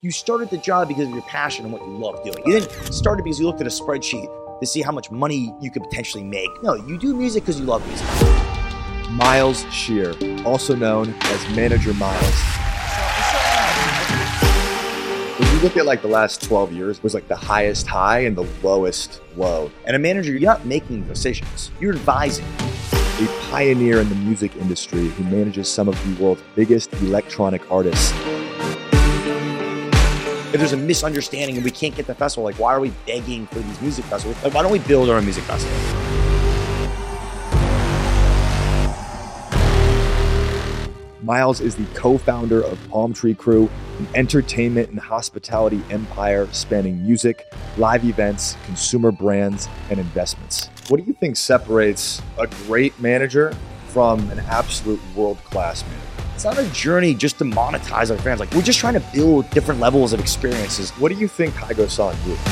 You started the job because of your passion and what you love doing. You didn't start it because you looked at a spreadsheet to see how much money you could potentially make. No, you do music because you love music. Miles Shear, also known as Manager Miles. When you look at like the last 12 years, was like the highest high and the lowest low. And a manager, you're not making decisions. You're advising. A pioneer in the music industry who manages some of the world's biggest electronic artists. If there's a misunderstanding and we can't get the festival, like why are we begging for these music festivals? Like, why don't we build our own music festival? Miles is the co-founder of Palm Tree Crew, an entertainment and hospitality empire spanning music, live events, consumer brands, and investments. What do you think separates a great manager from an absolute world-class manager? It's not a journey just to monetize our fans. Like, we're just trying to build different levels of experiences. What do you think Kygo saw in you?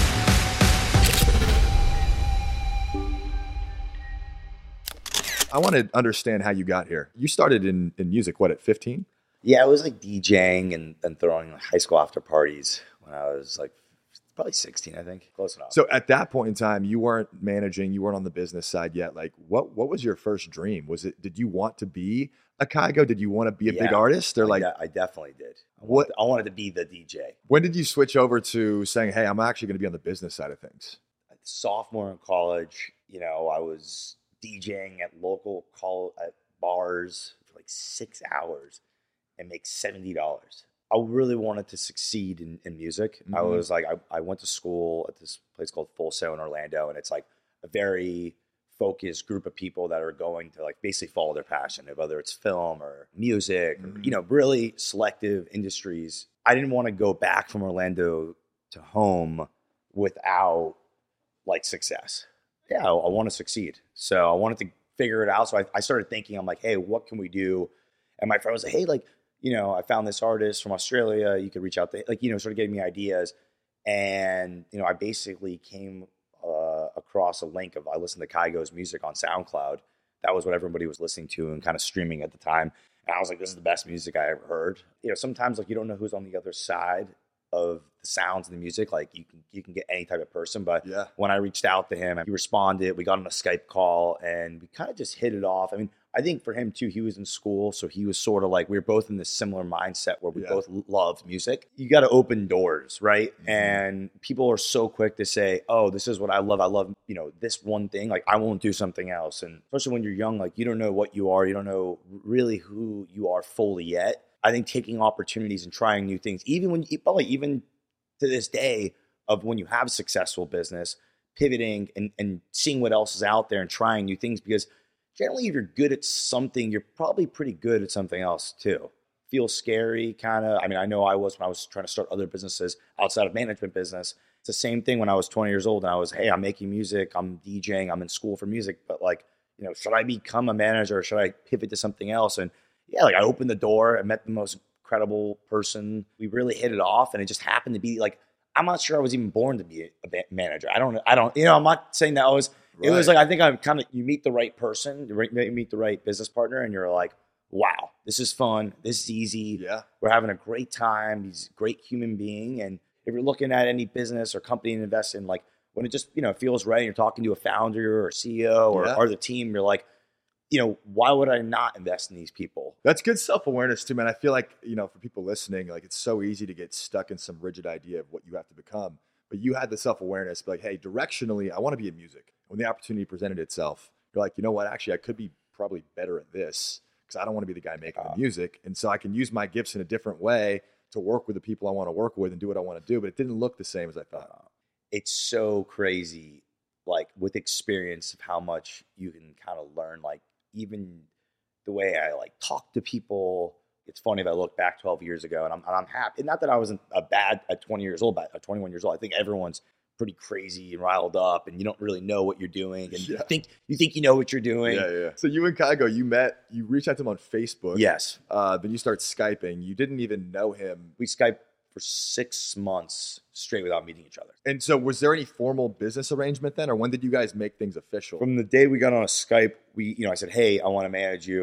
I want to understand how you got here. You started in music, what, at 15? Yeah, I was like DJing and throwing like high school after parties when I was like probably 16, I think. Close enough. So at that point in time, you weren't managing, you weren't on the business side yet. Like, what was your first dream? Did you want to be a Kygo? Did you want to be a big artist? Or I definitely did. I wanted to be the DJ. When did you switch over to saying, hey, I'm actually going to be on the business side of things? Sophomore in college, I was DJing at local at bars for like 6 hours and make $70. I really wanted to succeed in music. Mm-hmm. I was like, I went to school at this place called Full Sail in Orlando, and it's like a very focused group of people that are going to like basically follow their passion, whether it's film or music, mm-hmm. or, really selective industries. I didn't want to go back from Orlando to home without like success. Yeah, I want to succeed. So I wanted to figure it out. So I started thinking, I'm like, hey, what can we do? And my friend was like, hey, like, I found this artist from Australia. You could reach out to, like, sort of gave me ideas. And, I basically came across a link I listened to Kygo's music on SoundCloud. That was what everybody was listening to and kind of streaming at the time. And I was like, this is the best music I ever heard. Sometimes like you don't know who's on the other side of the sounds and the music. Like you can get any type of person, but yeah. When I reached out to him, he responded. We got on a Skype call and we kind of just hit it off. I mean, I think for him too, he was in school, so he was sort of like, we were both in this similar mindset where we both loved music. You got to open doors, right? Mm-hmm. And people are so quick to say, oh, this is what I love. I love, this one thing. Like, I won't do something else. And especially when you're young, like, you don't know what you are. You don't know really who you are fully yet. I think taking opportunities and trying new things, even to this day of when you have a successful business, pivoting and seeing what else is out there and trying new things, because generally, if you're good at something, you're probably pretty good at something else too. Feels scary, kind of. I mean, I know I was when I was trying to start other businesses outside of management business. It's the same thing when I was 20 years old and I was, hey, I'm making music, I'm DJing, I'm in school for music, but like, should I become a manager or should I pivot to something else? And yeah, like I opened the door, I met the most incredible person. We really hit it off, and it just happened to be like, I'm not sure I was even born to be a manager. I don't, I'm not saying that I was. Right. It was like, I think you meet the right person, you meet the right business partner, and you're like, wow, this is fun. This is easy. Yeah. We're having a great time. He's a great human being. And if you're looking at any business or company to invest in, like when it just, feels right and you're talking to a founder or CEO or the team, you're like, why would I not invest in these people? That's good self-awareness too, man. I feel like, for people listening, like it's so easy to get stuck in some rigid idea of what you have to become. But you had the self-awareness, like, hey, directionally, I want to be in music. When the opportunity presented itself, you're like, you know what? Actually, I could be probably better at this because I don't want to be the guy making the music. And so I can use my gifts in a different way to work with the people I want to work with and do what I want to do. But it didn't look the same as I thought. It's so crazy, like with experience of how much you can kind of learn, like even the way I like talk to people. It's funny if I look back 12 years ago and I'm happy. Not that I wasn't at 20 years old, but at 21 years old, I think everyone's pretty crazy and riled up and you don't really know what you're doing. And you think you know what you're doing. Yeah. So you and Kygo, you reached out to him on Facebook. Yes. Then you start Skyping. You didn't even know him. We Skyped for 6 months straight without meeting each other. And so was there any formal business arrangement then? Or when did you guys make things official? From the day we got on a Skype, I said, hey, I want to manage you.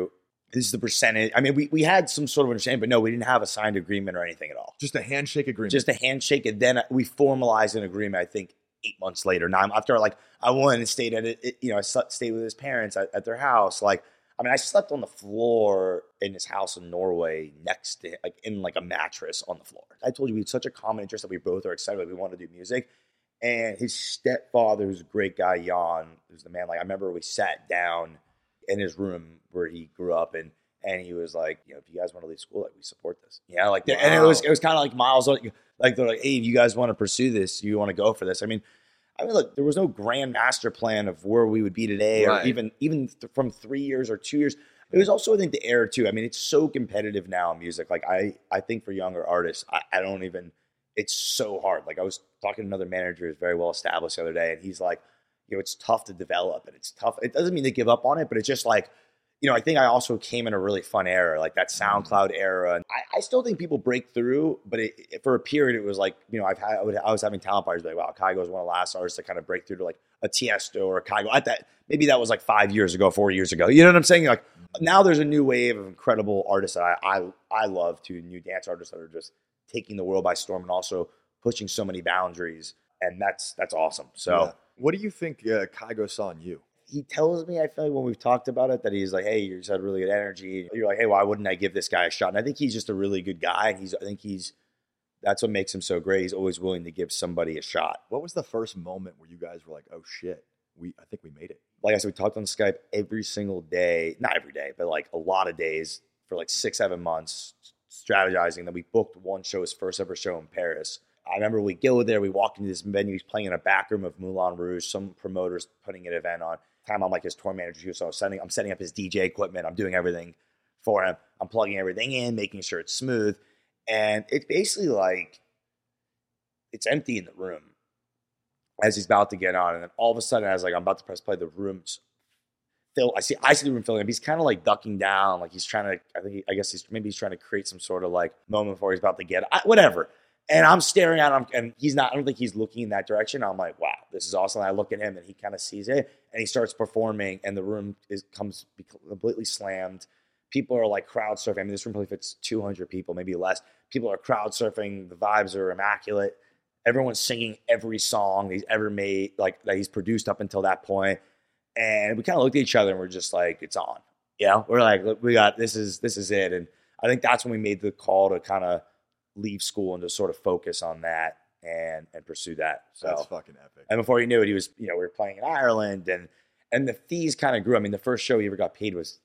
this is the percentage. I mean, we had some sort of understanding, but no, we didn't have a signed agreement or anything at all. Just a handshake agreement. Just a handshake, and then we formalized an agreement, I think, 8 months later. Now, after like I went and stayed at it, I stayed with his parents at their house. Like, I mean, I slept on the floor in his house in Norway next to, like, in like a mattress on the floor. I told you we had such a common interest that we both are excited. Like, we want to do music. And his stepfather, who's a great guy, Jan, who's the man. Like, I remember we sat down in his room where he grew up, and he was like, if you guys want to leave school, like, we support this. Like, wow. And it was kind of like Miles, like they're like, hey, if you guys want to pursue this, you want to go for this. I mean, look, there was no grand master plan of where we would be today, right, or even from 3 years or 2 years. It was also, I think, the era too. I mean, it's so competitive now in music. Like, I think for younger artists, I don't even. It's so hard. Like, I was talking to another manager who's very well established the other day, and he's like, it's tough to develop, and it's tough. It doesn't mean they give up on it, but it's just like, I think I also came in a really fun era, like that SoundCloud era. And I still think people break through, but for a period, it was like, I was having talent parties like, wow, Kygo was one of the last artists to kind of break through to like a Tiesto or a Kygo. Maybe that was like 5 years ago, 4 years ago. You know what I'm saying? Like, now there's a new wave of incredible artists that I love, to new dance artists that are just taking the world by storm and also pushing so many boundaries. And that's awesome. So yeah. What do you think Kygo saw in you? He tells me, I feel like when we've talked about it, that he's like, hey, you just had really good energy. You're like, hey, why wouldn't I give this guy a shot? And I think he's just a really good guy. And I think that's what makes him so great. He's always willing to give somebody a shot. What was the first moment where you guys were like, oh shit, I think we made it? Like I said, we talked on Skype every single day, not every day, but like a lot of days for like 6-7 months, strategizing. Then we booked one show, his first ever show in Paris. I remember we go there, we walk into this venue, he's playing in a back room of Moulin Rouge, some promoters putting an event on. Time I'm like his tour manager too, so I'm setting up his DJ equipment, I'm doing everything for him, I'm plugging everything in, making sure it's smooth, and it's basically like it's empty in the room as he's about to get on, and then all of a sudden, as like I'm about to press play, the room's filled. I see the room filling up. He's kind of like ducking down, like he's trying to. I guess he's trying to create some sort of like moment before he's about to get whatever. And I'm staring at him, and he's not. I don't think he's looking in that direction. I'm like, wow, this is awesome. And I look at him, and he kind of sees it, and he starts performing, and the room comes completely slammed. People are like crowd surfing. I mean, this room probably fits 200 people, maybe less. People are crowd surfing. The vibes are immaculate. Everyone's singing every song he's ever made, like that he's produced up until that point. And we kind of looked at each other, and we're just like, it's on. We're like, look, we got this is it. And I think that's when we made the call to kind of leave school and just sort of focus on that and pursue that. So that's fucking epic. And before you knew it, he was, we were playing in Ireland, and the fees kind of grew. I mean, the first show he ever got paid was,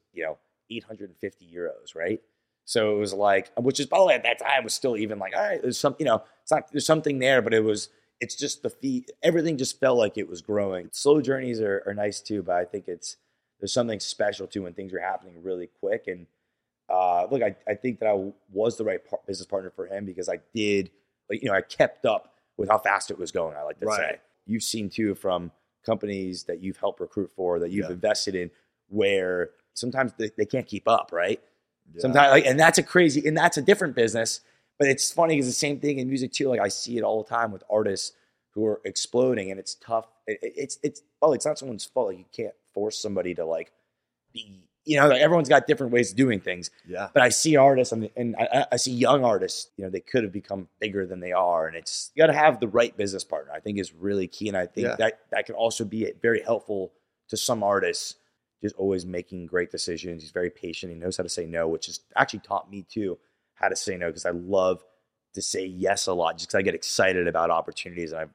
850 euros, right? So it was like, which is, by the way, at that time was still even like, all right, there's some, there's something there, but it's just the fee. Everything just felt like it was growing. Slow journeys are nice too, but I think there's something special too when things are happening really quick. And look, I think that I was the right business partner for him because I did, I kept up with how fast it was going. I like to say, you've seen too from companies that you've helped recruit for, that you've invested in, where sometimes they can't keep up, right? Yeah. Sometimes, and that's a different business. But it's funny because the same thing in music too. Like I see it all the time with artists who are exploding, and it's tough. It's not someone's fault. Like you can't force somebody to like be. Like everyone's got different ways of doing things. Yeah. But I see artists, and I see young artists. They could have become bigger than they are, and you got to have the right business partner. I think is really key, and I think that can also be very helpful to some artists. Just always making great decisions. He's very patient. He knows how to say no, which has actually taught me too how to say no, because I love to say yes a lot, just because I get excited about opportunities, and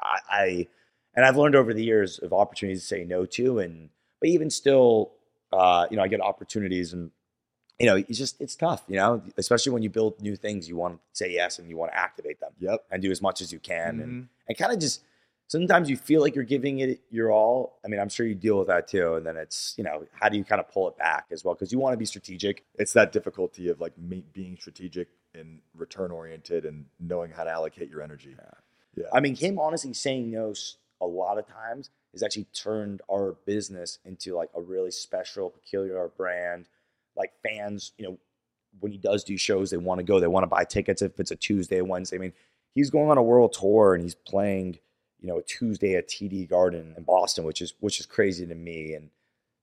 I've learned over the years of opportunities to say no to, but even still. I get opportunities, and it's tough, especially when you build new things. You want to say yes, and you want to activate them, and do as much as you can, and kind of just sometimes you feel like you're giving it your all. I mean, I'm sure you deal with that too, and then it's how do you kind of pull it back as well, because you want to be strategic. It's that difficulty of like being strategic and return oriented and knowing how to allocate your energy. Yeah. I mean, him honestly saying no a lot of times has actually turned our business into like a really special, peculiar brand. Like fans, when he does do shows, they want to go. They want to buy tickets if it's a Tuesday, Wednesday. I mean, he's going on a world tour and he's playing, a Tuesday at TD Garden in Boston, which is crazy to me. And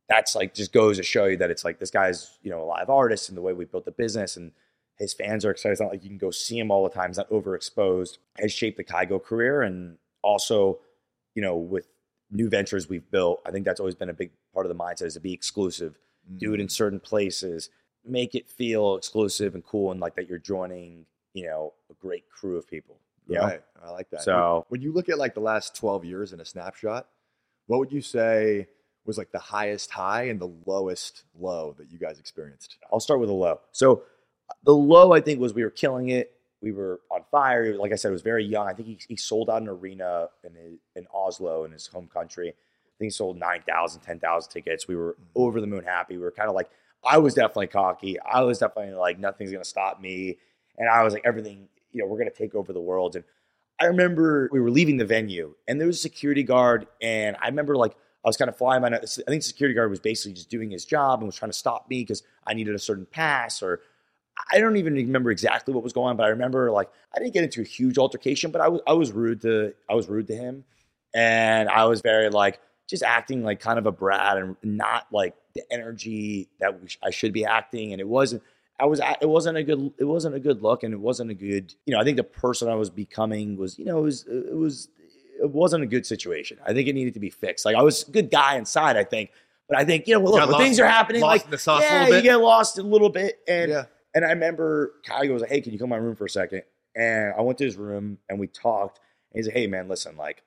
that's like just goes to show you that it's like this guy's, you know, a live artist, and the way we built the business and his fans are excited. It's not like you can go see him all the time. He's not overexposed. Has shaped the Kygo career. And also, you know, with new ventures we've built, I think that's always been a big part of the mindset, is to be exclusive, do it in certain places, make it feel exclusive and cool, and like that you're joining, you know, a great crew of people. Right. I like that. So when you look at like the last 12 years in a snapshot, what would you say was like the highest high and the lowest low that you guys experienced? I'll start with the low. So the low, I think, was we were killing it. We were on fire. Like I said, it was very young. I think he sold out an arena in Oslo, in his home country. I think he sold 9,000, 10,000 tickets. We were over the moon happy. We were kind of like, I was definitely cocky. I was definitely like, nothing's going to stop me. And I was like, everything, you know, we're going to take over the world. And I remember we were leaving the venue, and there was a security guard. And I remember like, I was kind of flying by night. I think the security guard was basically just doing his job and was trying to stop me because I needed a certain pass, or I don't even remember exactly what was going on, but I remember like I didn't get into a huge altercation, but I was rude to him, and I was very like just acting like kind of a brat and not like the energy that I should be acting, and it wasn't it wasn't a good look, and it wasn't a good, you know, I think the person I was becoming was, you know, it wasn't a good situation. I think it needed to be fixed. Like I was a good guy inside, I think, but I think, you know, look, when things are happening, like you get lost a little bit, and. And I remember Kygo was like, hey, can you come to my room for a second? And I went to his room and we talked. And he's like, hey, man, listen, like,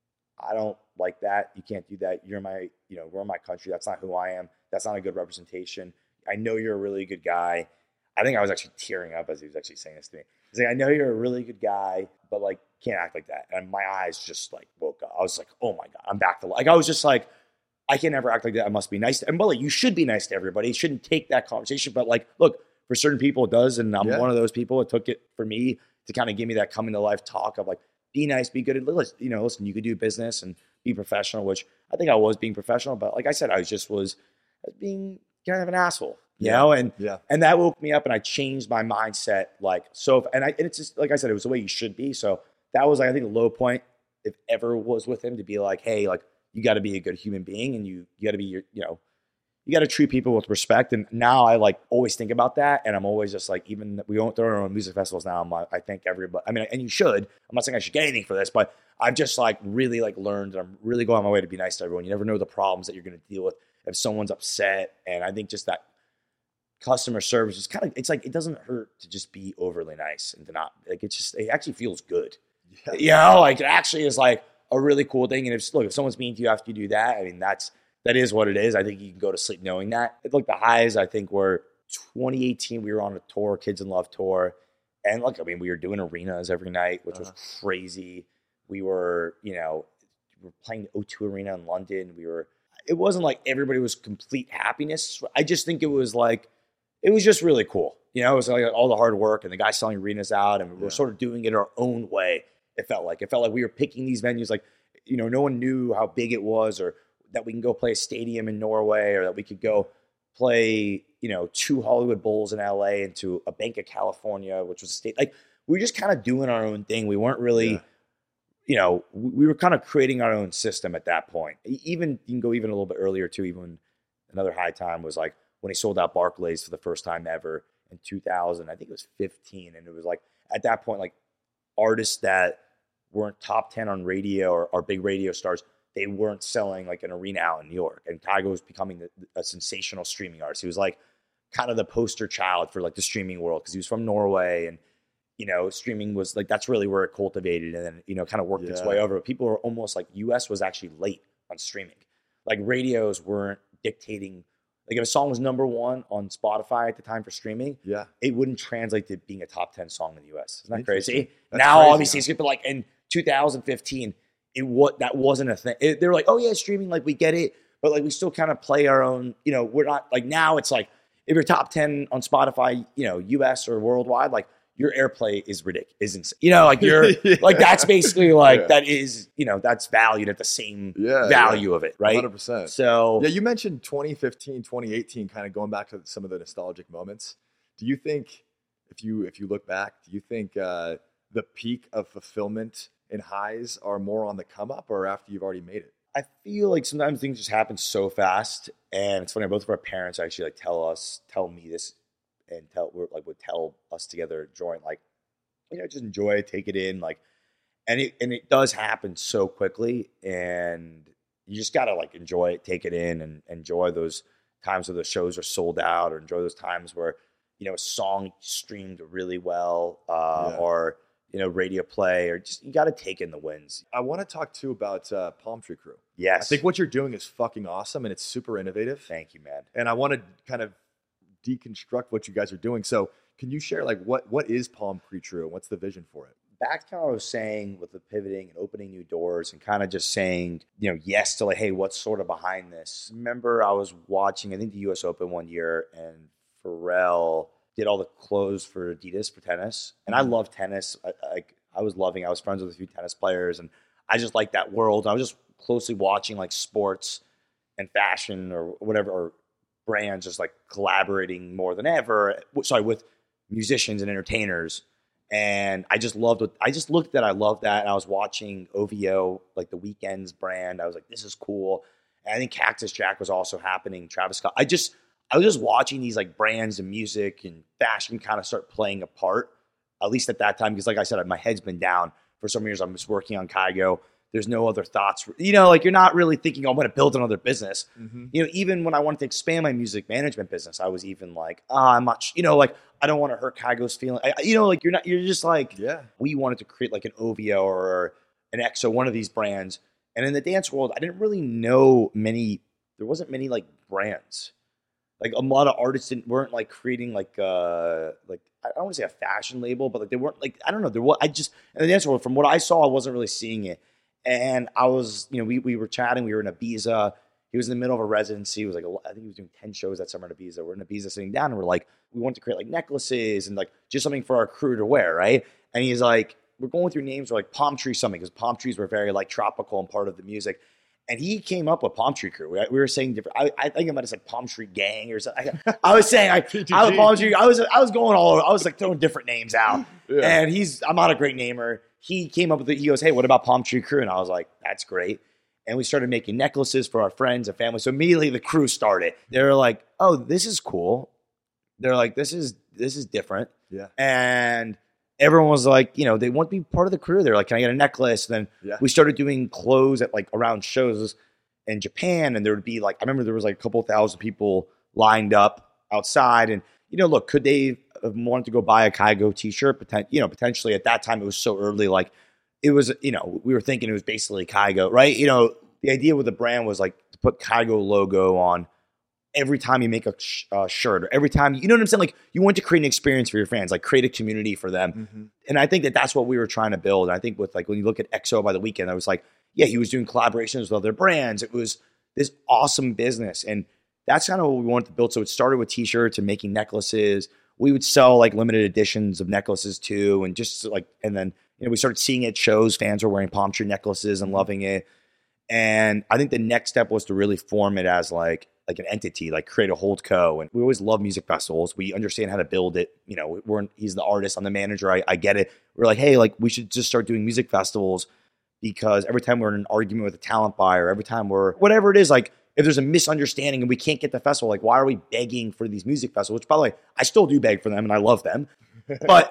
I don't like that. You can't do that. You're my, you know, we're in my country. That's not who I am. That's not a good representation. I know you're a really good guy. I think I was actually tearing up as he was actually saying this to me. He's like, I know you're a really good guy, but like, can't act like that. And my eyes just like woke up. I was like, oh my God, I'm back to life. Like, I was just like, I can never act like that. I must be nice. And but like, you should be nice to everybody. You shouldn't take that conversation. But like, look, for certain people it does, and I'm one of those people. It took it for me to kind of give me that coming to life talk of like, be nice, be good. You know, listen, you could do business and be professional, which I think I was being professional. But like I said, I was being kind of an asshole, you know, and that woke me up, and I changed my mindset. Like, so, and it's just, like I said, it was the way you should be. So that was like, I think, a low point, if ever, was with him, to be like, hey, like, you got to be a good human being, and you got to be you know, you got to treat people with respect. And now I like always think about that. And I'm always just like, even we don't throw our own music festivals now. I thank everybody. I mean, and you should. I'm not saying I should get anything for this, but I've just like really like learned, and I'm really going my way to be nice to everyone. You never know the problems that you're going to deal with if someone's upset. And I think just that customer service is kind of, it's like, it doesn't hurt to just be overly nice and to not like, it actually feels good. Yeah. You know, like it actually is like a really cool thing. And if someone's mean to you after you do that, I mean, that is what it is. I think you can go to sleep knowing that. Like the highs, I think, were 2018. We were on a tour, Kids in Love tour. And look, I mean, we were doing arenas every night, which was crazy. We were, you know, we were playing the O2 Arena in London. It wasn't like everybody was complete happiness. I just think it was just really cool. You know, it was like all the hard work and the guys selling arenas out, and we were sort of doing it our own way. It felt like we were picking these venues, like, you know, no one knew how big it was, or that we can go play a stadium in Norway, or that we could go play, you know, 2 Hollywood Bowls in LA into a Bank of California, which was a state. Like, we were just kind of doing our own thing. We weren't really, you know, we were kind of creating our own system at that point. Even, you can go even a little bit earlier too. Even another high time was like when he sold out Barclays for the first time ever in 2000. I think it was 15. And it was like, at that point, like, artists that weren't top 10 on radio or big radio stars, they weren't selling like an arena out in New York. And Kygo was becoming a sensational streaming artist. He was like kind of the poster child for like the streaming world, because he was from Norway, and, you know, streaming was like, that's really where it cultivated, and then, you know, kind of worked its way over. But people were almost like, US was actually late on streaming. Like, radios weren't dictating. Like, if a song was #1 on Spotify at the time for streaming, it wouldn't translate to being a top 10 song in the US. Isn't that crazy? Now, crazy, obviously, it's, but like in 2015, that wasn't a thing. They were like, oh yeah, streaming, like, we get it, but like, we still kind of play our own, you know, we're not like, now it's like, if you're top 10 on Spotify, you know, US or worldwide, like, your airplay is ridiculous, isn't, you know, like, you're like, that's basically like, that is, you know, that's valued at the same value of it, right? 100%. So you mentioned 2015, 2018, kind of going back to some of the nostalgic moments. Do you think, if you look back, do you think the peak of fulfillment and highs are more on the come up, or after you've already made it? I feel like sometimes things just happen so fast, and it's funny. Both of our parents actually like tell me this, and would tell us together join like, just enjoy it, take it in, like, and it does happen so quickly, and you just gotta like enjoy it, take it in, and enjoy those times where the shows are sold out, or enjoy those times where a song streamed really well, or radio play, or just you got to take in the wins. I want to talk too about Palm Tree Crew. Yes. I think what you're doing is fucking awesome, and it's super innovative. Thank you, man. And I want to kind of deconstruct what you guys are doing. So can you share like what is Palm Tree Crew and what's the vision for it? Back to what I was saying with the pivoting and opening new doors and kind of just saying, yes to like, hey, what's sort of behind this? Remember I was watching, I think the US Open one year, and Pharrell did all the clothes for Adidas for tennis. And I love tennis. I was friends with a few tennis players, and I just like that world. I was just closely watching like sports and fashion or whatever, or brands just like collaborating more than ever. With musicians and entertainers. And I just looked at that. I loved that. And I was watching OVO, like the Weeknd's brand. I was like, this is cool. And I think Cactus Jack was also happening. Travis Scott. I was just watching these like brands and music and fashion kind of start playing a part, at least at that time. Because like I said, my head's been down for some years. I'm just working on Kygo. There's no other thoughts. Like you're not really thinking, oh, I'm going to build another business. Mm-hmm. Even when I wanted to expand my music management business, I was even like, I'm not, like I don't want to hurt Kygo's feeling. Like you're just like, yeah. We wanted to create like an OVO or an EXO, one of these brands. And in the dance world, I didn't really know there wasn't many like brands. Like a lot of artists weren't like creating like I don't want to say a fashion label, but like they weren't like, I don't know. In the dance world, from what I saw, I wasn't really seeing it. And I was, we were chatting. We were in Ibiza. He was in the middle of a residency. It was like, I think he was doing 10 shows that summer in Ibiza. We're in Ibiza sitting down, and we're like, we wanted to create like necklaces and like just something for our crew to wear, right? And he's like, we're going through names for like Palm Tree something, because palm trees were very like tropical and part of the music. And he came up with Palm Tree Crew. We were saying different. I think I might have said Palm Tree Gang or something. I was saying I was Palm Tree. I was going all over. I was like throwing different names out. Yeah. And I'm not a great namer. He came up with it. He goes, hey, what about Palm Tree Crew? And I was like, that's great. And we started making necklaces for our friends and family. So immediately the crew started. They were like, oh, this is cool. They're like, this is different. Yeah. And everyone was like, they want to be part of the crew. They're like, can I get a necklace? And then we started doing clothes at like around shows in Japan. And there would be like, I remember there was like a couple thousand people lined up outside. And, look, could they have wanted to go buy a Kygo t-shirt? Potentially at that time, it was so early. Like it was, we were thinking it was basically Kygo, right? The idea with the brand was like to put Kygo logo on every time you make a shirt, or every time, you know what I'm saying? Like you want to create an experience for your fans, like create a community for them. Mm-hmm. And I think that's what we were trying to build. And I think with like, when you look at EXO by the Weeknd, I was like, yeah, he was doing collaborations with other brands. It was this awesome business. And that's kind of what we wanted to build. So it started with t-shirts and making necklaces. We would sell like limited editions of necklaces too. And just like, and then, we started seeing it at shows. Fans were wearing palm tree necklaces and loving it. And I think the next step was to really form it as like an entity, like create a holdco. And we always love music festivals. We understand how to build it. He's the artist, I'm the manager. I get it. We're like, hey, like we should just start doing music festivals, because every time we're in an argument with a talent buyer, every time whatever it is, like if there's a misunderstanding and we can't get the festival, like why are we begging for these music festivals? Which by the way, I still do beg for them and I love them. But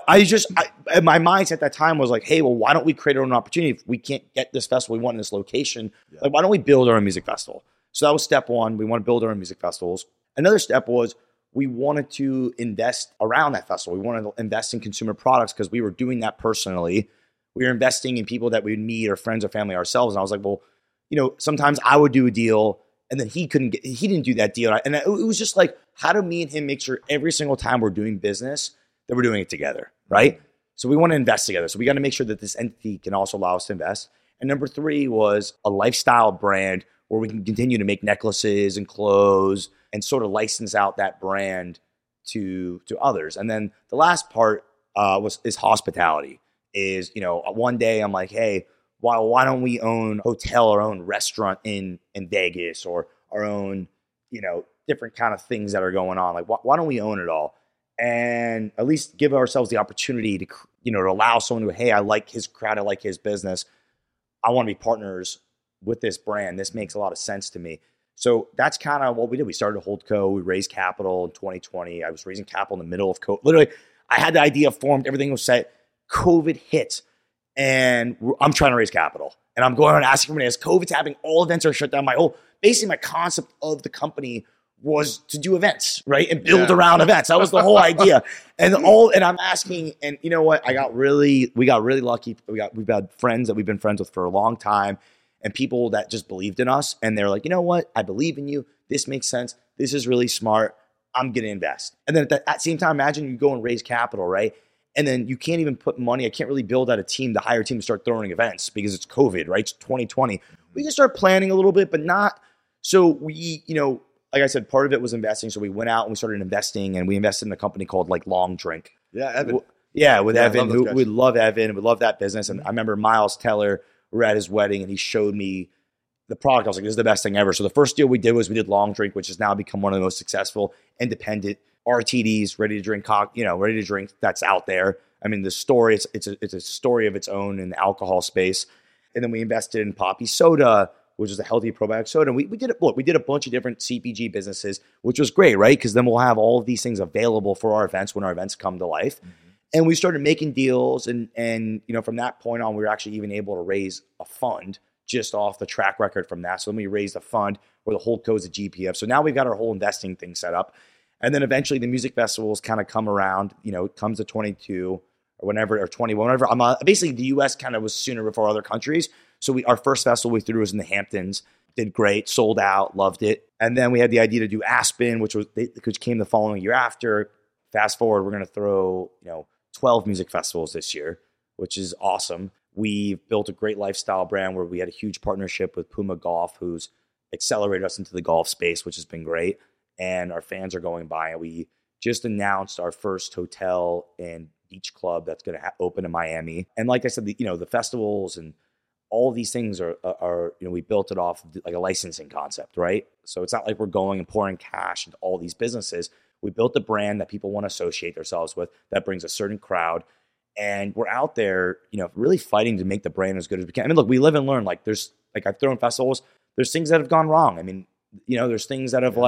my mindset at that time was like, hey, well, why don't we create our own opportunity? If we can't get this festival we want in this location, like why don't we build our own music festival? So that was step one. We want to build our own music festivals. Another step was we wanted to invest around that festival. We wanted to invest in consumer products, because we were doing that personally. We were investing in people that we would meet, or friends or family ourselves. And I was like, well, sometimes I would do a deal and then he didn't do that deal. And it was just like, how do me and him make sure every single time we're doing business that we're doing it together, right? So we want to invest together. So we got to make sure that this entity can also allow us to invest. And number 3 was a lifestyle brand where we can continue to make necklaces and clothes and sort of license out that brand to others. And then the last part is hospitality. Is, one day I'm like, hey, why don't we own a hotel, our own restaurant in Vegas, or our own, different kind of things that are going on? Like, why don't we own it all? And at least give ourselves the opportunity to, to allow someone to, hey, I like his crowd, I like his business, I want to be partners with this brand. This makes a lot of sense to me. So that's kind of what we did. We started Holdco. We raised capital in 2020. I was raising capital in the middle of COVID. Literally, I had the idea formed. Everything was set. COVID hit, and I'm trying to raise capital. And I'm going around asking for money. As COVID's happening, all events are shut down. Basically, my concept of the company was to do events, right? And build around events. That was the whole idea. And I'm asking, and you know what? we got really lucky. We've had friends that we've been friends with for a long time, and people that just believed in us. And they're like, you know what? I believe in you. This makes sense. This is really smart. I'm going to invest. And then at that same time, imagine you go and raise capital, right? And then you can't even put money. I can't really build out a team to hire a team to start throwing events because it's COVID, right? It's 2020. We can start planning a little bit, but not. So we, like I said, part of it was investing. So we went out and we started investing, and we invested in a company called like Long Drink. Yeah, Evan. With Evan. We love Evan. We love that business. And I remember Miles Teller, we were at his wedding, and he showed me the product. I was like, this is the best thing ever. So the first deal we did was we did Long Drink, which has now become one of the most successful independent RTDs, ready to drink that's out there. I mean, the story, it's a story of its own in the alcohol space. And then we invested in Poppy Soda, which is a healthy probiotic soda. And we did a bunch of different CPG businesses, which was great, right? Because then we'll have all of these things available for our events when our events come to life. Mm-hmm. And we started making deals. And from that point on, we were actually even able to raise a fund just off the track record from that. So then we raised a fund where the Holdco is a GPF. So now we've got our whole investing thing set up. And then eventually the music festivals kind of come around, it comes to 22 or whenever, or 21, whenever. Basically the US kind of was sooner before other countries. So our first festival we threw was in the Hamptons, did great, sold out, loved it. And then we had the idea to do Aspen, which came the following year after. Fast forward, we're going to throw, 12 music festivals this year, which is awesome. We've built a great lifestyle brand where we had a huge partnership with Puma Golf, who's accelerated us into the golf space, which has been great. And our fans are going by. And we just announced our first hotel and beach club that's going to open in Miami. And like I said, the festivals and all of these things are we built it off like a licensing concept, right? So it's not like we're going and pouring cash into all these businesses. We built a brand that people want to associate themselves with that brings a certain crowd. And we're out there, really fighting to make the brand as good as we can. I mean, look, we live and learn. I've thrown festivals. There's things that have gone wrong. I mean, there's things that have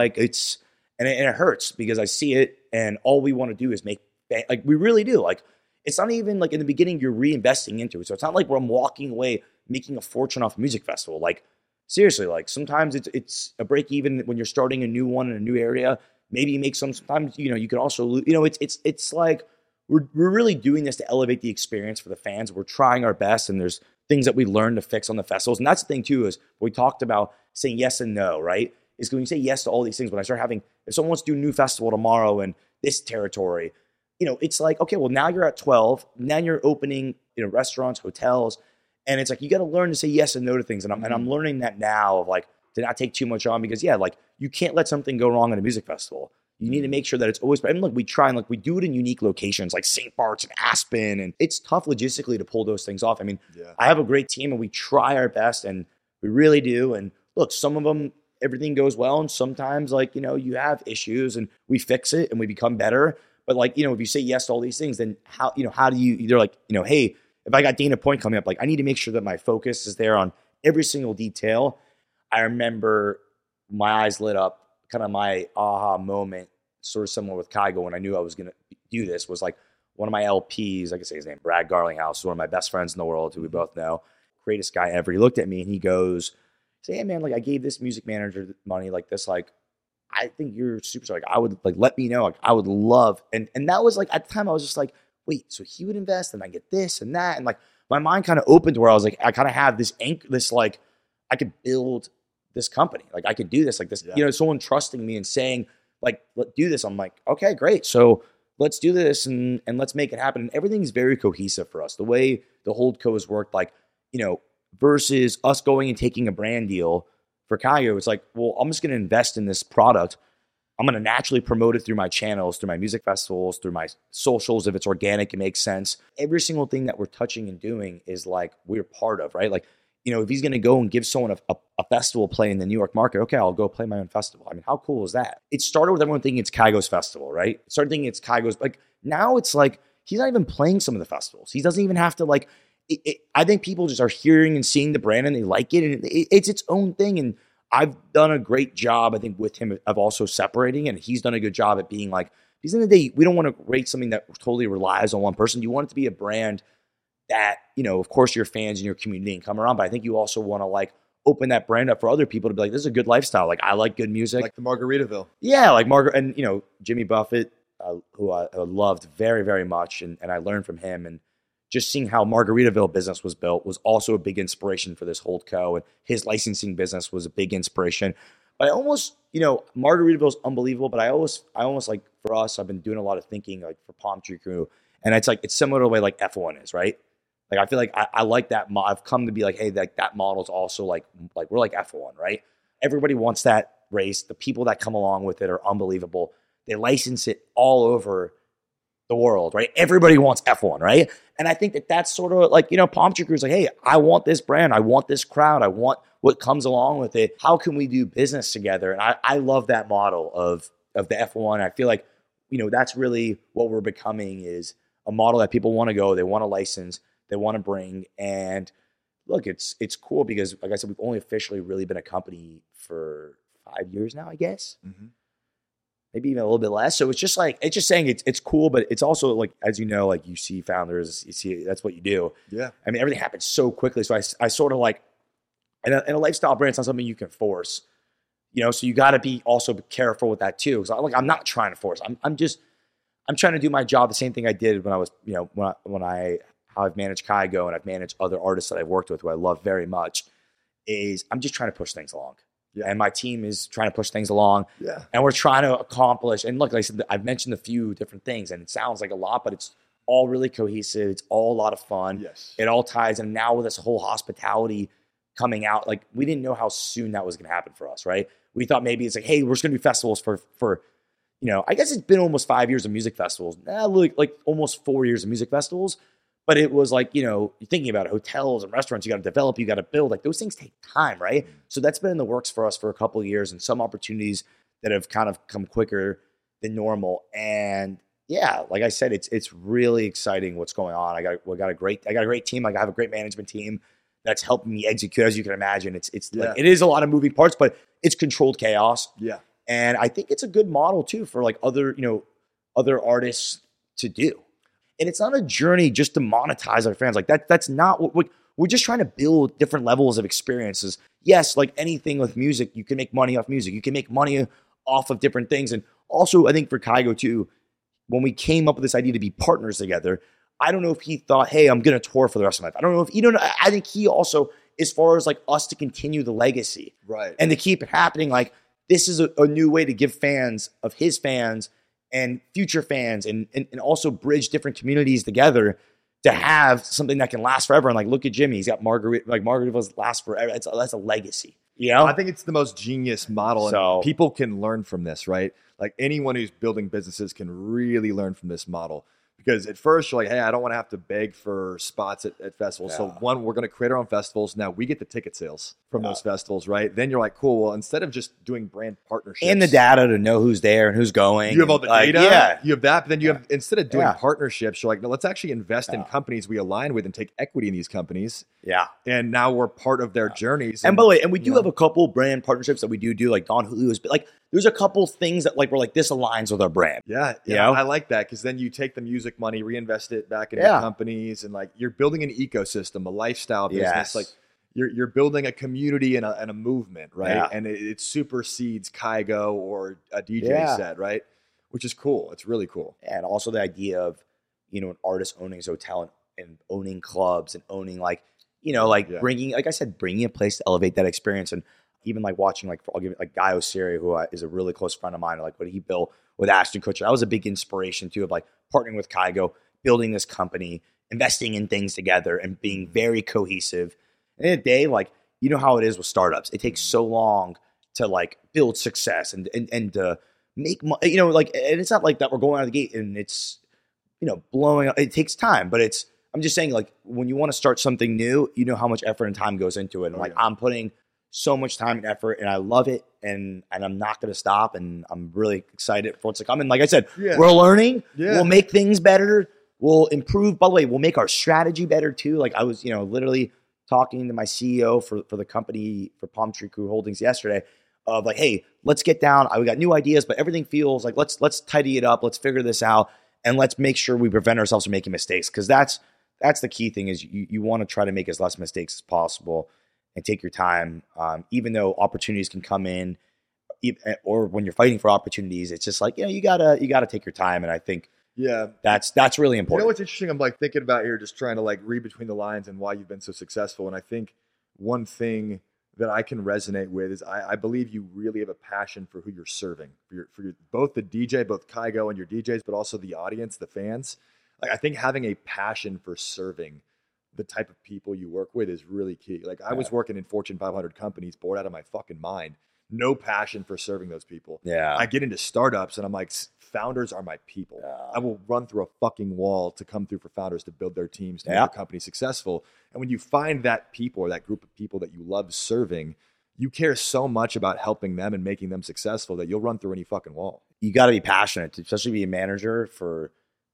and it hurts because I see it, and all we want to do is make, we really do. It's not even in the beginning you're reinvesting into it. So it's not like I'm walking away making a fortune off a music festival. Seriously, sometimes it's a break even when you're starting a new one in a new area. Maybe you make sometimes, you can also lose, it's like we're really doing this to elevate the experience for the fans. We're trying our best, and there's things that we learn to fix on the festivals. And that's the thing too, is we talked about saying yes and no, right? Is when you say yes to all these things, when I start if someone wants to do a new festival tomorrow in this territory, it's like, okay, well now you're at 12, now you're opening, restaurants, hotels. And it's like, you got to learn to say yes and no to things. And I'm learning that now of to not take too much on because you can't let something go wrong at a music festival. You need to make sure that it's always, and look, we try and we do it in unique locations like St. Bart's and Aspen. And it's tough logistically to pull those things off. I mean, I have a great team and we try our best and we really do. And look, some of them, everything goes well. And sometimes you have issues and we fix it and we become better. But if you say yes to all these things, then how do you either hey, if I got Dana Point coming up, I need to make sure that my focus is there on every single detail. I remember my eyes lit up, kind of my aha moment, sort of similar with Kygo when I knew I was going to do this, was one of my LPs, I can say his name, Brad Garlinghouse, one of my best friends in the world, who we both know, greatest guy ever. He looked at me and he goes, hey man, I gave this music manager money like this, I think you're superstar. I would let me know. I would love, and that was at the time I was just wait, so he would invest and I get this and that. And my mind kind of opened to where I was I kind of have this I could build this company. I could do this this, someone trusting me and saying let's do this. I'm okay, great. So let's do this and let's make it happen. And everything's very cohesive for us. The way the Holdco has worked, versus us going and taking a brand deal for Kygo, it's well, I'm just going to invest in this product. I'm going to naturally promote it through my channels, through my music festivals, through my socials. If it's organic, it makes sense. Every single thing that we're touching and doing is we're part of, right? If he's going to go and give someone a festival play in the New York market, okay, I'll go play my own festival. I mean, how cool is that? It started with everyone thinking it's Kygo's festival, right? It started thinking it's Kygo's. Now it's he's not even playing some of the festivals. He doesn't even have to I think people just are hearing and seeing the brand and they like it, and it's its own thing. And I've done a great job, I think, with him of also separating, and he's done a good job at being like, because in the day, we don't want to rate something that totally relies on one person. You want it to be a brand that, of course, your fans and your community can come around, but I think you also want to like open that brand up for other people to be like, this is a good lifestyle. Like, I like good music. Like the Margaritaville. Yeah, like and Jimmy Buffett, who I loved very, very much, and I learned from him, and just seeing how Margaritaville business was built was also a big inspiration for this Holdco, and his licensing business was a big inspiration. But I almost, Margaritaville is unbelievable, but I almost like, for us, I've been doing a lot of thinking like for Palm Tree Crew, and it's similar to the way like F1 is, right? Like, I feel like I like that. I've come to be like, hey, that model is also like we're like F1, right? Everybody wants that race. The people that come along with it are unbelievable. They license it all over the world, right? Everybody wants F1, right? And I think that's sort of like, Palm Tree Crew is like, hey, I want this brand. I want this crowd. I want what comes along with it. How can we do business together? And I love that model of the F1. I feel like, that's really what we're becoming, is a model that people want to go, they want to license, they want to bring. And look, it's cool because, like I said, we've only officially really been a company for 5 years now, I guess. Mm-hmm. Maybe even a little bit less. So it's just saying it's cool, but it's also like, as like you see founders, you see that's what you do. Yeah. I mean, everything happens so quickly. So I sort of like, and a lifestyle brand, it's not something you can force, so you got to be also careful with that too. Because I'm not trying to force. I'm trying to do my job. The same thing I did when I was, how I've managed Kygo and I've managed other artists that I've worked with who I love very much, is I'm just trying to push things along. Yeah. And my team is trying to push things along. Yeah. And we're trying to accomplish. And look, like I said, I've mentioned a few different things, and it sounds like a lot, but it's all really cohesive. It's all a lot of fun. Yes. It all ties. And now with this whole hospitality coming out, like, we didn't know how soon that was going to happen for us, right? We thought maybe it's like, hey, we're just going to do festivals for I guess it's been almost 5 years of music festivals. Like almost 4 years of music festivals. But it was like, you're thinking about it, hotels and restaurants, you got to develop, you got to build. Like, those things take time, right? So that's been in the works for us for a couple of years, and some opportunities that have kind of come quicker than normal. And yeah, like I said, it's really exciting what's going on. I got a great team. Like, I have a great management team that's helping me execute. As you can imagine, it's like, it is a lot of moving parts, but it's controlled chaos. Yeah. And I think it's a good model too for like other artists to do. And it's not a journey just to monetize our fans. Like, that's not what we're just trying to build different levels of experiences. Yes, like anything with music, you can make money off music. You can make money off of different things. And also, I think for Kygo too, when we came up with this idea to be partners together, I don't know if he thought, hey, I'm going to tour for the rest of my life. I don't know if I think he also, as far as like us to continue the legacy, right, and to keep it happening, like, this is a new way to give fans of his fans and future fans and also bridge different communities together to have something that can last forever. And like, look at Jimmy, he's got Margaritaville's last forever. That's a legacy. I think it's the most genius model, and people can learn from this, right? Like, anyone who's building businesses can really learn from this model. Because at first you're like, hey, I don't want to have to beg for spots at festivals. Yeah. So one, we're going to create our own festivals. Now we get the ticket sales from those festivals, right? Then you're like, cool. Well, instead of just doing brand partnerships. And the data to know who's there and who's going. You have all the data. Yeah. You have that. But then you have, instead of doing partnerships, you're like, no, let's actually invest in companies we align with and take equity in these companies. Yeah. And now we're part of their journeys. And by the way, and we do have a couple brand partnerships that we do, like Don Julio's, but like, there's a couple things that like, we're like, this aligns with our brand. Yeah. Yeah. I like that. Cause then you take the music money, reinvest it back into companies, and like, you're building an ecosystem, a lifestyle business. Yes. Like, you're building a community and a movement, right? Yeah. And it supersedes Kygo or a DJ set, right? Which is cool. It's really cool. And also the idea of, an artist owning his hotel and owning clubs and owning bringing, like I said, bringing a place to elevate that experience. And even like watching, like, I'll give it like Guy Oseary, who is a really close friend of mine, like what he built with Ashton Kutcher. That was a big inspiration too, of like partnering with Kygo, building this company, investing in things together, and being very cohesive. And in a day, like, you know how it is with startups. It takes so long to like build success and to make money, and it's not like that we're going out of the gate and it's, blowing up. It takes time, but I'm just saying, like, when you want to start something new, you know how much effort and time goes into it. And I'm putting so much time and effort, and I love it, and I'm not going to stop, and I'm really excited for what's to come. And like I said, we're learning. Yeah. We'll make things better. we'll improve. By the way, we'll make our strategy better too. Like I was, literally talking to my CEO for the company, for Palm Tree Crew Holdings yesterday, of like, hey, let's get down. We got new ideas, but everything feels like let's tidy it up. Let's figure this out, and let's make sure we prevent ourselves from making mistakes, because that's the key thing is you want to try to make as less mistakes as possible and take your time. Even though opportunities can come in, or when you're fighting for opportunities, it's just like, you gotta take your time. And I think that's really important. You know what's interesting? I'm like thinking about here, just trying to like read between the lines and why you've been so successful. And I think one thing that I can resonate with is I believe you really have a passion for who you're serving, for your both the DJ, both Kygo and your DJs, but also the audience, the fans. Like I think having a passion for serving the type of people you work with is really key. Like I was working in Fortune 500 companies, bored out of my fucking mind, no passion for serving those people. Yeah, I get into startups and I'm like, founders are my people. I will run through a fucking wall to come through for founders to build their teams, to make their company successful. And when you find that people or that group of people that you love serving, you care so much about helping them and making them successful that you'll run through any fucking wall. You got to be passionate, especially be a manager for,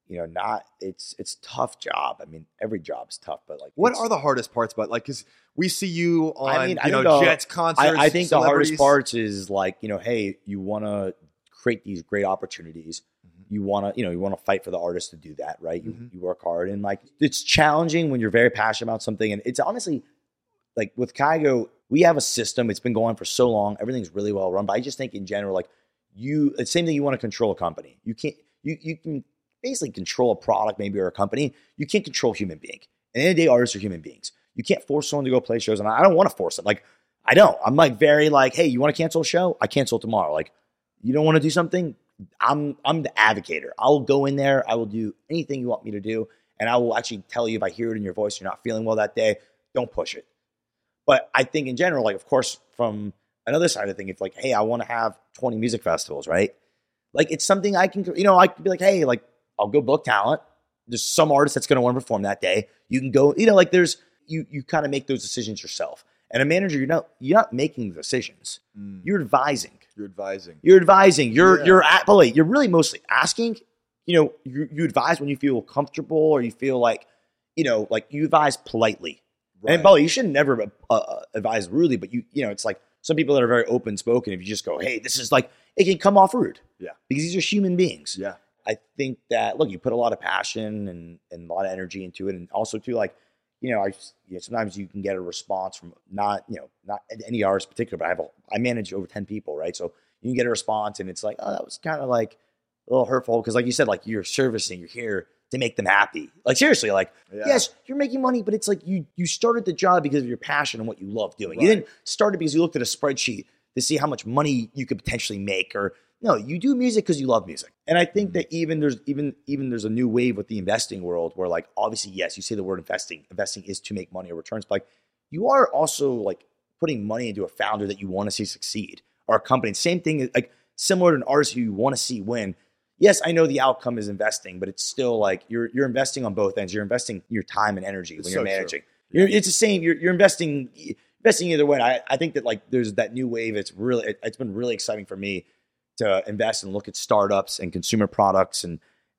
it's a tough job. I mean, every job's tough, but like, what are the hardest parts about, like, because we see you on, Jets concerts. I think the hardest parts is like, hey, you want to create these great opportunities. You want to fight for the artist to do that, right? You work hard, and like, it's challenging when you're very passionate about something. And it's honestly like with Kygo, we have a system. It's been going for so long. Everything's really well run, but I just think in general, like it's the same thing. You want to control a company. You can basically control a product, maybe, or a company. You can't control a human being. And at the end of the day, artists are human beings. You can't force someone to go play shows, and I don't want to force it. Like, I don't. I'm like very like, hey, you want to cancel a show? I cancel tomorrow. Like, you don't want to do something? I'm the advocator. I'll go in there. I will do anything you want me to do, and I will actually tell you if I hear it in your voice you're not feeling well that day, don't push it. But I think in general, like, of course, from another side of the thing, it's like, hey, I want to have 20 music festivals, right? Like, it's something I can, I could be like, hey, like, I'll go book talent. There's some artist that's going to want to perform that day. You can go, like, there's, you kind of make those decisions yourself. And a manager, you're not making the decisions. You're advising. You're really mostly asking. You advise when you feel comfortable, or you feel like, like you advise politely. Right. And by the way, you should never advise rudely, but it's like some people that are very open spoken. If you just go, hey, this is like, it can come off rude. Yeah. Because these are human beings. Yeah. I think that, look, you put a lot of passion and a lot of energy into it. And also too, like, sometimes you can get a response from not any artist in particular, but I manage over 10 people, right? So you can get a response and it's like, oh, that was kind of like a little hurtful. Cause like you said, like, you're servicing, you're here to make them happy. Like, seriously, like, yes, you're making money, but it's like you started the job because of your passion and what you love doing. Right. You didn't start it because you looked at a spreadsheet to see how much money you could potentially make, or no, you do music because you love music. And I think that even there's a new wave with the investing world where, like, obviously, yes, you say the word investing. Investing is to make money or returns, but like, you are also like putting money into a founder that you want to see succeed, or a company. Same thing, like similar to an artist who you want to see win. Yes, I know the outcome is investing, but it's still like you're investing on both ends. You're investing your time and energy when you're managing. It's the same. You're investing either way. I think that, like, there's that new wave. It's been really exciting for me to invest and look at startups and consumer products and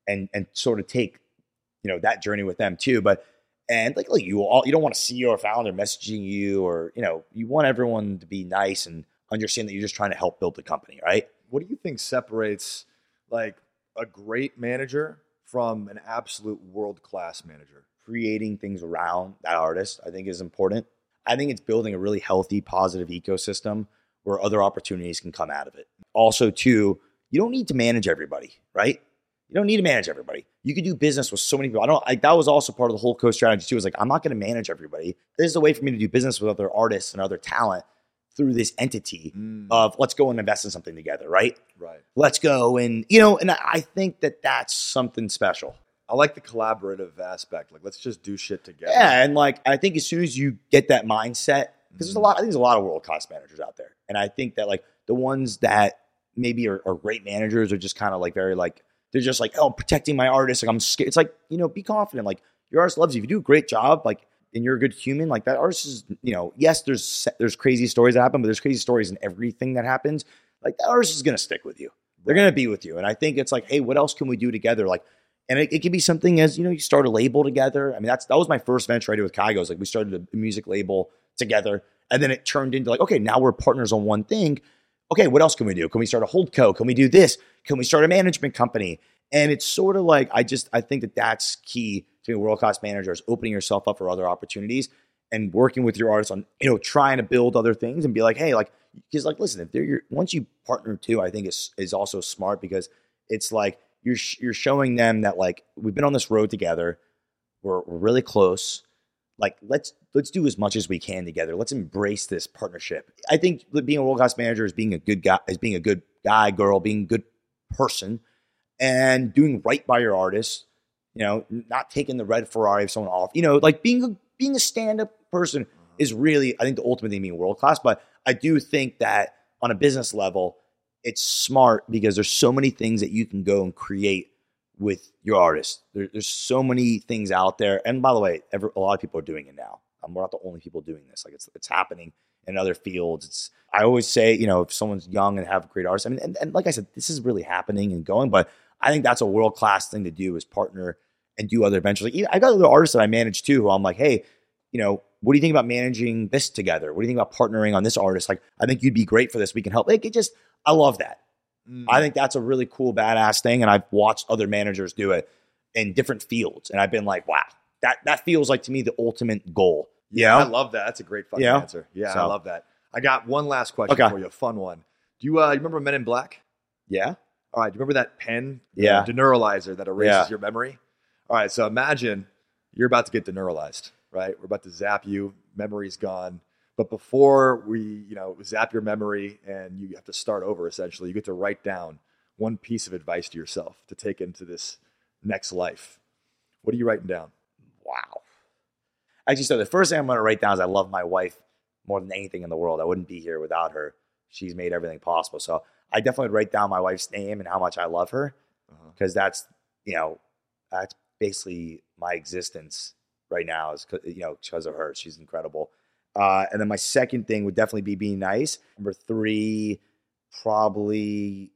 sort of take, that journey with them too. But, and like you don't want a CEO or founder messaging you, or, you want everyone to be nice and understand that you're just trying to help build the company, right? What do you think separates, like, a great manager from an absolute world-class manager? Creating things around that artist, I think, is important. I think it's building a really healthy, positive ecosystem where other opportunities can come out of it. Also, too, you don't need to manage everybody, right? You don't need to manage everybody. You could do business with so many people. That was also part of the whole co-strategy too. Is like, I'm not going to manage everybody. There's a way for me to do business with other artists and other talent through this entity of, let's go and invest in something together, right? Right. Let's go and, and I think that that's something special. I like the collaborative aspect. Like, let's just do shit together. Yeah, and like, I think as soon as you get that mindset, because I think there's a lot of world-class managers out there. And I think that, like, the ones that maybe are great managers are just kind of like very like, they're just like, oh, protecting my artist. Like, I'm scared. It's like, be confident. Like, your artist loves you. If you do a great job, like, and you're a good human, like, that artist is, yes, there's crazy stories that happen, but there's crazy stories in everything that happens. Like, that artist is going to stick with you. They're going to be with you. And I think it's like, hey, what else can we do together? Like, And it can be something as, you start a label together. I mean, that was my first venture I did with Kygo. Like we started a music label together, and then it turned into like, okay, now we're partners on one thing. Okay, what else can we do? Can we start a holdco? Can we do this? Can we start a management company? And it's sort of like, I think that that's key to being a world-class manager, is opening yourself up for other opportunities and working with your artists on, trying to build other things and be like, hey, like, because like, listen, if they're once you partner too, I think is also smart, because it's like, you're showing them that like, we've been on this road together. We're really close. Like, let's do as much as we can together. Let's embrace this partnership. I think being a world-class manager is being a good guy, being a good guy, girl, being a good person, and doing right by your artists. Not taking the red Ferrari of someone off. Like being a stand-up person is really, I think, the ultimate thing being world-class. But I do think that on a business level, it's smart because there's so many things that you can go and create with your artist. There's so many things out there. And by the way, a lot of people are doing it now. We're not the only people doing this. Like it's happening in other fields. I always say, if someone's young and have great artists, I mean, and like I said, this is really happening and going, but I think that's a world-class thing to do, is partner and do other ventures. Like, I got other artists that I manage too, who I'm like, hey, what do you think about managing this together? What do you think about partnering on this artist? Like, I think you'd be great for this. We can help. Like, I love that. I think that's a really cool, badass thing. And I've watched other managers do it in different fields. And I've been like, wow, that feels like to me the ultimate goal. Yeah, I love that. That's a great fucking answer. Yeah, so, I love that. I got one last question for you, a fun one. Do you remember Men in Black? Yeah. All right. Do you remember that pen? Yeah. Deneuralizer that erases your memory? All right. So imagine you're about to get deneuralized, right? We're about to zap you. Memory's gone. But before we, zap your memory and you have to start over, essentially, you get to write down one piece of advice to yourself to take into this next life. What are you writing down? Wow. Actually, so the first thing I'm going to write down is I love my wife more than anything in the world. I wouldn't be here without her. She's made everything possible. So I definitely would write down my wife's name and how much I love her, because that's basically my existence right now, is because of her. She's incredible. And then my second thing would definitely be being nice. Number 3, probably,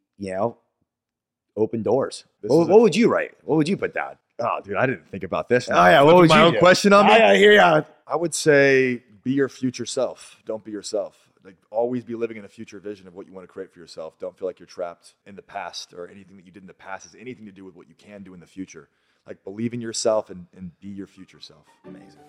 open doors. What would you write? What would you put down? Oh, dude, I didn't think about this. Oh, yeah. What would you do? My own question on me? I hear you. I would say be your future self. Don't be yourself. Like, always be living in a future vision of what you want to create for yourself. Don't feel like you're trapped in the past, or anything that you did in the past has anything to do with what you can do in the future. Like, believe in yourself and be your future self. Amazing.